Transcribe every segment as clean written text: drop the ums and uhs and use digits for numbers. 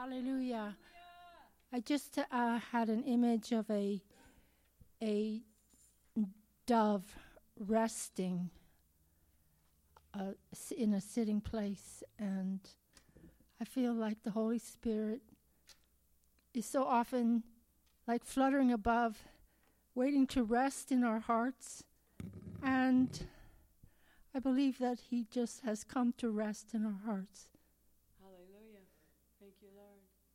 Hallelujah. I just had an image of a dove resting in a sitting place, and I feel like the Holy Spirit is so often like fluttering above, waiting to rest in our hearts, and I believe that He just has come to rest in our hearts. Hallelujah. Thank you, Lord.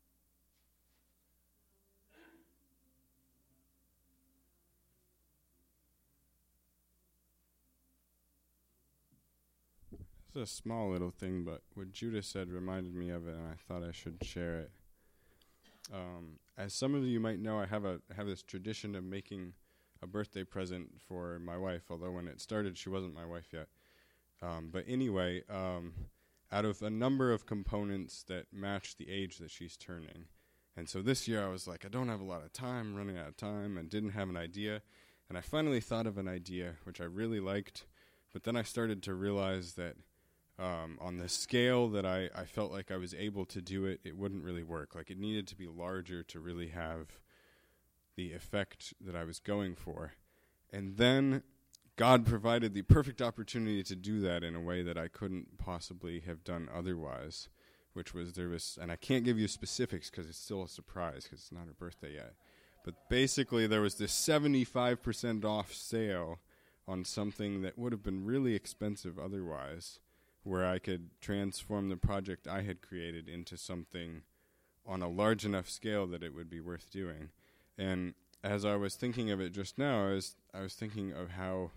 It's a small little thing, but what Judah said reminded me of it, and I thought I should share it. As some of you might know, I have this tradition of making a birthday present for my wife, although when it started, she wasn't my wife yet. But anyway, out of a number of components that match the age that she's turning. And so this year I was like, I don't have a lot of time, running out of time, and didn't have an idea. And I finally thought of an idea, which I really liked. But then I started to realize that on the scale that I felt like I was able to do it, it wouldn't really work. Like, it needed to be larger to really have the effect that I was going for. And then God provided the perfect opportunity to do that in a way that I couldn't possibly have done otherwise, which was and I can't give you specifics because it's still a surprise because it's not her birthday yet. But basically there was this 75% off sale on something that would have been really expensive otherwise, where I could transform the project I had created into something on a large enough scale that it would be worth doing. And as I was thinking of it just now, I was thinking of how,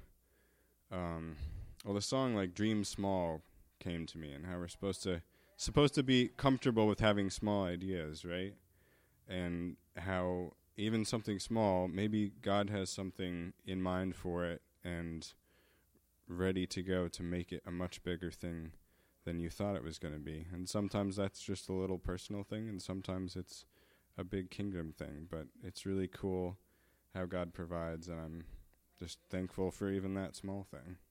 the song like Dream Small came to me, and how we're supposed to be comfortable with having small ideas, right? And how even something small, maybe God has something in mind for it and ready to go to make it a much bigger thing than you thought it was going to be. And sometimes that's just a little personal thing, and sometimes it's a big kingdom thing. But it's really cool how God provides, and I'm just thankful for even that small thing.